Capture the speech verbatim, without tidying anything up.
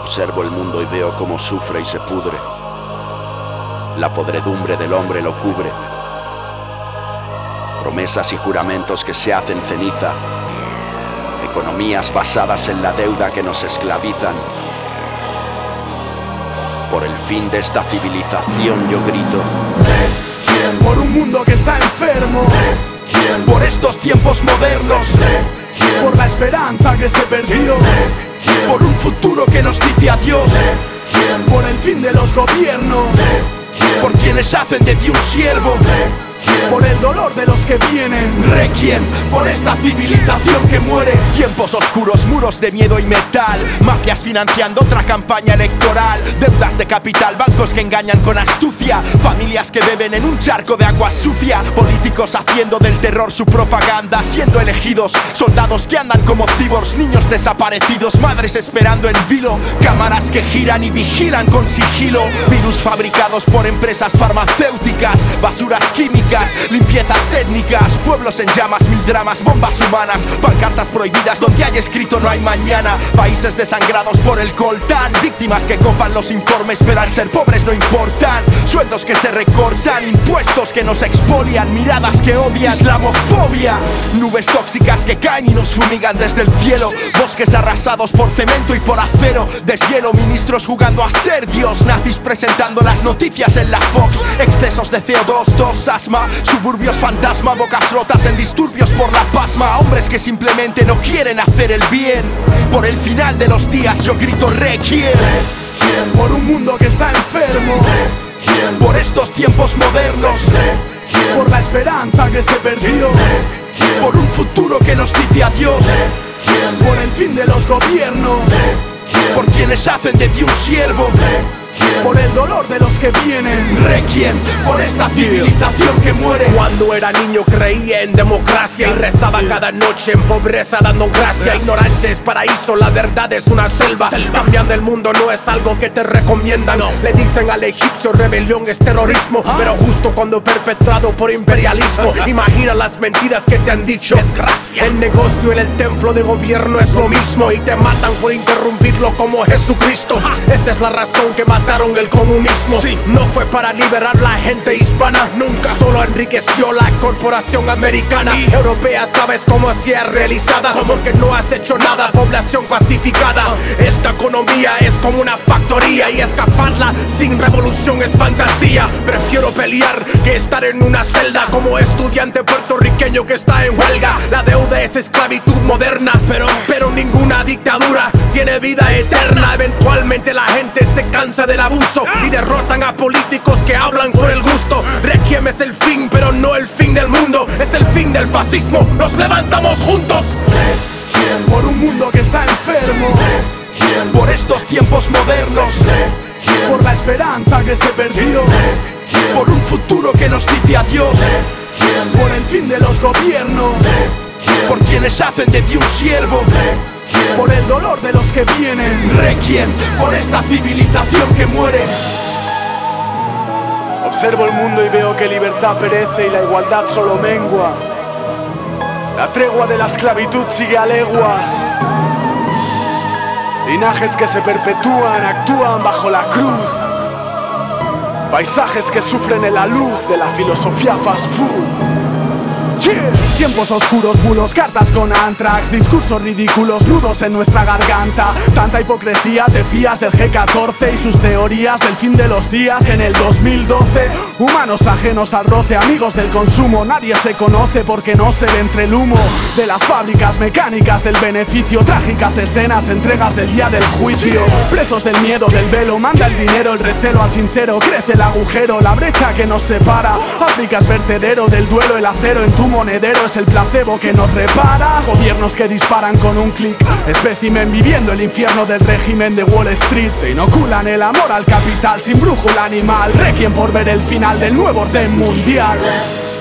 Observo el mundo y veo cómo sufre y se pudre. La podredumbre del hombre lo cubre. Promesas y juramentos que se hacen ceniza. Economías basadas en la deuda que nos esclavizan. Por el fin de esta civilización yo grito. ¿De quién? Por un mundo que está enfermo. ¿De quién? Por estos tiempos modernos. ¿De quién? Por la esperanza que se perdió. ¿De quién? Por un futuro que nos dice adiós. ¿De quién? Por el fin de los gobiernos. ¿De quién? Por quienes hacen de ti un siervo. ¿De quién? Por el dolor de los que vienen. Requiem por esta civilización que muere. Tiempos oscuros, muros de miedo y metal. Mafias financiando otra campaña electoral. Deudas de capital, bancos que engañan con astucia. Familias que beben en un charco de agua sucia. Políticos haciendo del terror su propaganda, siendo elegidos. Soldados que andan como cyborgs, niños desaparecidos. Madres esperando en vilo. Cámaras que giran y vigilan con sigilo. Virus fabricados por empresas farmacéuticas. Basuras químicas, limpiezas étnicas, pueblos en llamas, mil dramas, bombas humanas, pancartas prohibidas donde hay escrito no hay mañana, países desangrados por el coltán, víctimas que copan los informes pero al ser pobres no importan, sueldos que se recortan, impuestos que nos expolian, miradas que odian, islamofobia, nubes tóxicas que caen y nos fumigan desde el cielo, bosques arrasados por cemento y por acero, deshielo, ministros jugando a ser Dios, nazis presentando las noticias en la Fox, excesos de C O dos, tos, asma, suburbios fantasma, bocas rotas en disturbios por la pasma. Hombres que simplemente no quieren hacer el bien. Por el final de los días yo grito requiem. ¿De quién? Por un mundo que está enfermo. ¿De quién? Por estos tiempos modernos. ¿De quién? Por la esperanza que se perdió. ¿De quién? Por un futuro que nos dice adiós. ¿De quién? Por el fin de los gobiernos. ¿De quién? Por quienes hacen de ti un siervo. ¿De quién? Por el dolor de los que vienen. Requiem por esta civilización que muere. Cuando era niño creía en democracia y rezaba cada noche en pobreza dando gracia. Ignorancia es paraíso, la verdad es una selva. Cambiando el mundo no es algo que te recomiendan. Le dicen al egipcio rebelión es terrorismo, pero justo cuando perpetrado por imperialismo. Imagina las mentiras que te han dicho. El negocio en el templo de gobierno es lo mismo y te matan por interrumpirlo como Jesucristo. Esa es la razón que mataron el comunismo. No fue para liberar la gente hispana, nunca. Solo enriqueció la corporación americana y europea. Sabes cómo así es realizada, como que no has hecho nada. Población pacificada. Esta economía es como una factoría y escaparla sin revolución es fantasía. Prefiero pelear que estar en una celda como estudiante puertorriqueño que está en huelga. La deuda es esclavitud moderna, pero, pero ninguna dictadura tiene vida eterna. Eventualmente la gente se cansa del abuso y derrotan a políticos que hablan por el gusto. Requiem es el fin, pero no el fin del mundo. Es el fin del fascismo, nos levantamos juntos. ¿De quién? Por un mundo que está enfermo. ¿De quién? Por estos tiempos modernos. ¿De quién? Por la esperanza que se perdió. ¿De quién? Por un futuro que nos dice adiós. ¿De quién? Por el fin de los gobiernos. ¿De quién? Por quienes hacen de ti un siervo. ¿De quién? Por el dolor de los que vienen. Requiem por esta civilización que muere. Observo el mundo y veo que libertad perece y la igualdad solo mengua. La tregua de la esclavitud sigue a leguas. Linajes que se perpetúan, actúan bajo la cruz. Paisajes que sufren en la luz de la filosofía fast food. Tiempos oscuros, bulos, cartas con antrax, discursos ridículos, nudos en nuestra garganta. Tanta hipocresía, te fías del G catorce y sus teorías del fin de los días en el dos mil doce. Humanos ajenos al roce, amigos del consumo. Nadie se conoce porque no se ve entre el humo de las fábricas mecánicas del beneficio. Trágicas escenas, entregas del día del juicio. Presos del miedo, del velo, manda el dinero, el recelo al sincero. Crece el agujero, la brecha que nos separa. África es vertedero del duelo, el acero en tu monedero es el placebo que nos repara. Gobiernos que disparan con un clic, espécimen viviendo el infierno del régimen de Wall Street. Te inoculan el amor al capital sin brújula animal. Requiem por ver el final del nuevo orden mundial.